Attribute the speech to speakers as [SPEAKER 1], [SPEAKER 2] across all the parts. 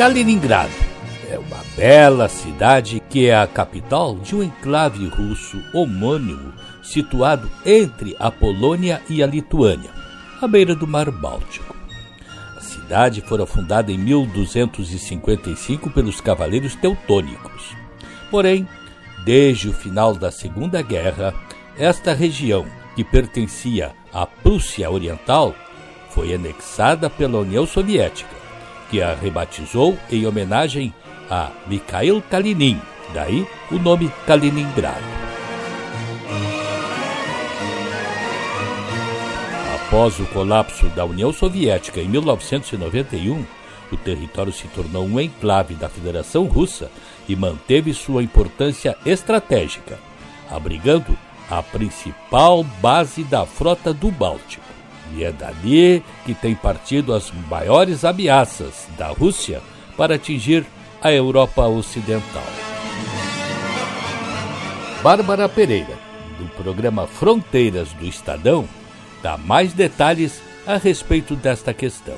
[SPEAKER 1] Kaliningrado é uma bela cidade que é a capital de um enclave russo homônimo situado entre a Polônia e a Lituânia, à beira do Mar Báltico. A cidade fora fundada em 1255 pelos cavaleiros teutônicos. Porém, desde o final da Segunda Guerra, esta região, que pertencia à Prússia Oriental, foi anexada pela União Soviética, que a rebatizou em homenagem a Mikhail Kalinin, daí o nome Kaliningrado. Após o colapso da União Soviética em 1991, o território se tornou um enclave da Federação Russa e manteve sua importância estratégica, abrigando a principal base da frota do Báltico. E é dali que tem partido as maiores ameaças da Rússia para atingir a Europa Ocidental. Bárbara Pereira, do programa Fronteiras do Estadão, dá mais detalhes a respeito desta questão.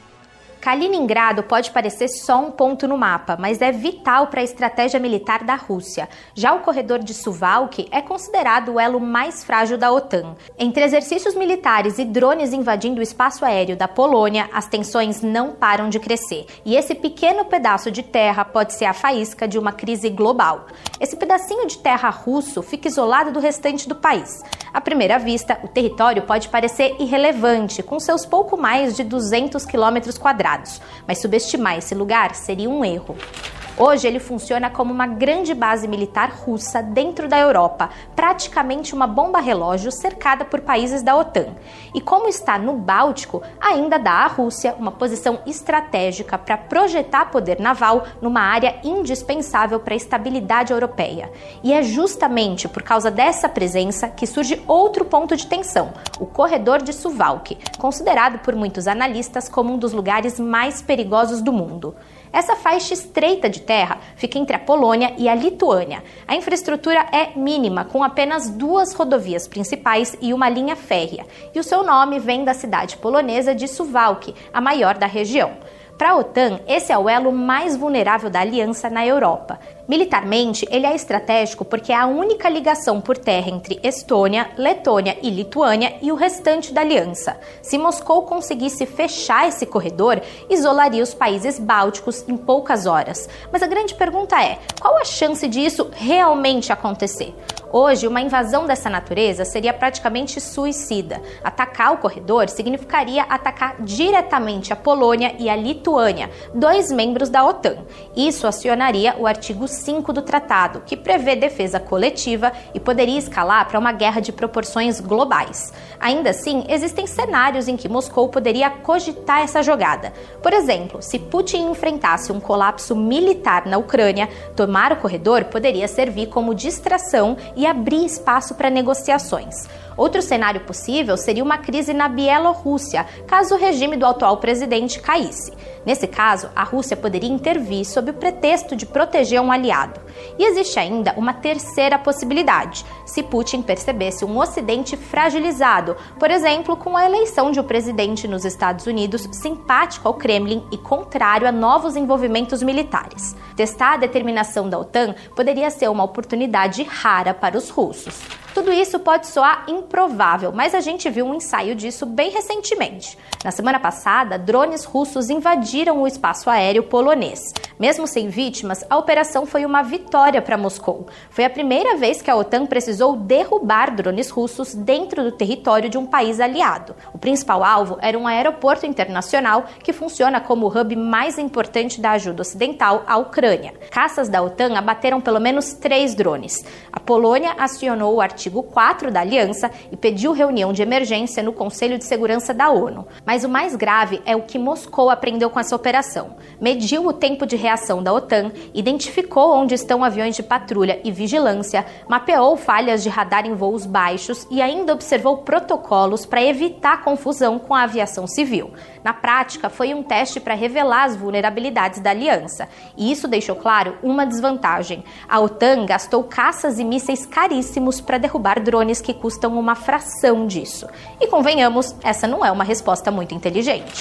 [SPEAKER 2] Kaliningrado pode parecer só um ponto no mapa, mas é vital para a estratégia militar da Rússia. Já o corredor de Suwałki é considerado o elo mais frágil da OTAN. Entre exercícios militares e drones invadindo o espaço aéreo da Polônia, as tensões não param de crescer. E esse pequeno pedaço de terra pode ser a faísca de uma crise global. Esse pedacinho de terra russo fica isolado do restante do país. À primeira vista, o território pode parecer irrelevante, com seus pouco mais de 200 quilômetros quadrados. Mas subestimar esse lugar seria um erro. Hoje ele funciona como uma grande base militar russa dentro da Europa, praticamente uma bomba-relógio cercada por países da OTAN. E como está no Báltico, ainda dá à Rússia uma posição estratégica para projetar poder naval numa área indispensável para a estabilidade europeia. E é justamente por causa dessa presença que surge outro ponto de tensão, o corredor de Suwałki, considerado por muitos analistas como um dos lugares mais perigosos do mundo. Essa faixa estreita de terra fica entre a Polônia e a Lituânia. A infraestrutura é mínima, com apenas 2 rodovias principais e uma linha férrea. E o seu nome vem da cidade polonesa de Suwałki, a maior da região. Para a OTAN, esse é o elo mais vulnerável da aliança na Europa. Militarmente, ele é estratégico porque é a única ligação por terra entre Estônia, Letônia e Lituânia e o restante da aliança. Se Moscou conseguisse fechar esse corredor, isolaria os países bálticos em poucas horas. Mas a grande pergunta é, qual a chance disso realmente acontecer? Hoje, uma invasão dessa natureza seria praticamente suicida. Atacar o corredor significaria atacar diretamente a Polônia e a Lituânia, 2 membros da OTAN. Isso acionaria o artigo 5 do tratado, que prevê defesa coletiva e poderia escalar para uma guerra de proporções globais. Ainda assim, existem cenários em que Moscou poderia cogitar essa jogada. Por exemplo, se Putin enfrentasse um colapso militar na Ucrânia, tomar o corredor poderia servir como distração e abrir espaço para negociações. Outro cenário possível seria uma crise na Bielorrússia, caso o regime do atual presidente caísse. Nesse caso, a Rússia poderia intervir sob o pretexto de proteger um aliado. E existe ainda uma terceira possibilidade, se Putin percebesse um Ocidente fragilizado, por exemplo, com a eleição de um presidente nos Estados Unidos simpático ao Kremlin e contrário a novos envolvimentos militares. Testar a determinação da OTAN poderia ser uma oportunidade rara para os russos. Tudo isso pode soar improvável, mas a gente viu um ensaio disso bem recentemente. Na semana passada, drones russos invadiram o espaço aéreo polonês. Mesmo sem vítimas, a operação foi uma vitória para Moscou. Foi a primeira vez que a OTAN precisou derrubar drones russos dentro do território de um país aliado. O principal alvo era um aeroporto internacional que funciona como o hub mais importante da ajuda ocidental à Ucrânia. Caças da OTAN abateram pelo menos 3 drones. A Polônia acionou o artigo 4 da aliança e pediu reunião de emergência no Conselho de Segurança da ONU. Mas o mais grave é o que Moscou aprendeu com essa operação. Mediu o tempo de reação da OTAN, identificou onde estão aviões de patrulha e vigilância, mapeou falhas de radar em voos baixos e ainda observou protocolos para evitar confusão com a aviação civil. Na prática, foi um teste para revelar as vulnerabilidades da aliança. E isso deixou claro uma desvantagem. A OTAN gastou caças e mísseis caríssimos para derrubar drones que custam uma fração disso. E convenhamos, essa não é uma resposta muito inteligente.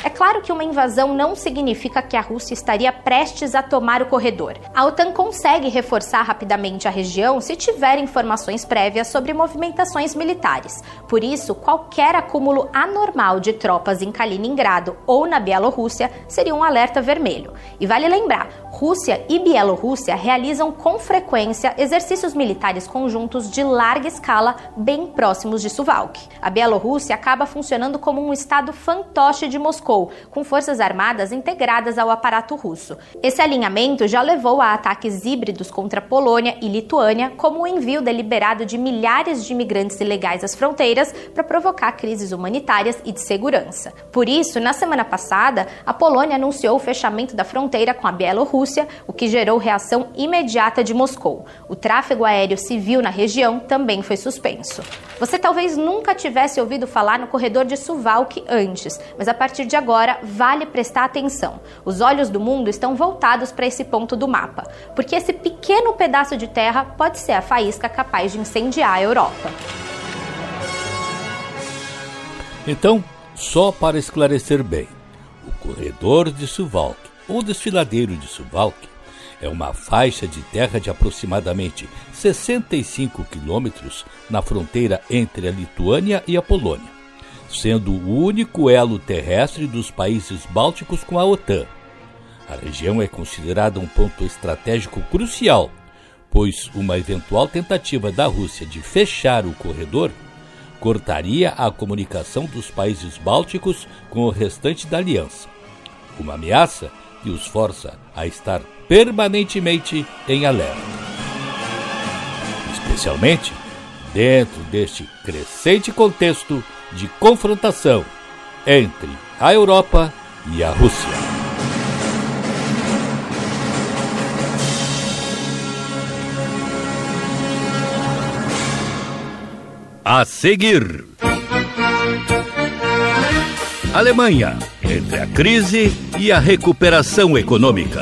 [SPEAKER 2] É claro que uma invasão não significa que a Rússia estaria prestes a tomar o corredor. A OTAN consegue reforçar rapidamente a região se tiver informações prévias sobre movimentações militares. Por isso, qualquer acúmulo anormal de tropas em Kaliningrado ou na Bielorrússia seria um alerta vermelho. E vale lembrar, Rússia e Bielorrússia realizam com frequência exercícios militares conjuntos de larga escala bem próximos de Suwałki. A Bielorrússia acaba funcionando como um estado fantoche de Moscou, com forças armadas integradas ao aparato russo. Esse alinhamento já levou a ataques híbridos contra Polônia e Lituânia, como o envio deliberado de milhares de imigrantes ilegais às fronteiras para provocar crises humanitárias e de segurança. Por isso, na semana passada, a Polônia anunciou o fechamento da fronteira com a Bielorrússia, o que gerou reação imediata de Moscou. O tráfego aéreo civil na região também foi suspenso. Você talvez nunca tivesse ouvido falar no corredor de Suwałki antes, mas a partir de agora vale prestar atenção. Os olhos do mundo estão voltados para esse ponto do mapa, porque esse pequeno pedaço de terra pode ser a faísca capaz de incendiar a Europa.
[SPEAKER 1] Então, só para esclarecer bem, o corredor de Suwałki, ou desfiladeiro de Suwałki, é uma faixa de terra de aproximadamente 65 quilômetros na fronteira entre a Lituânia e a Polônia, sendo o único elo terrestre dos países bálticos com a OTAN. A região é considerada um ponto estratégico crucial, pois uma eventual tentativa da Rússia de fechar o corredor cortaria a comunicação dos países bálticos com o restante da aliança. Uma ameaça que os força a estar permanentemente em alerta. Especialmente dentro deste crescente contexto de confrontação entre a Europa e a Rússia. A seguir, Alemanha, entre a crise e a recuperação econômica.